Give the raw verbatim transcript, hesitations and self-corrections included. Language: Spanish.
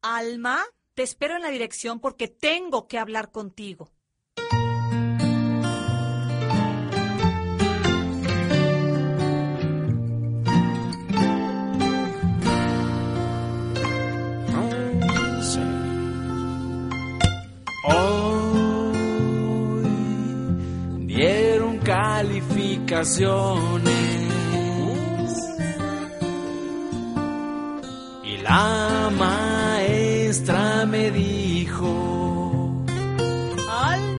Alma, te espero en la dirección porque tengo que hablar contigo. Hoy dieron calificaciones y la maestra me dijo: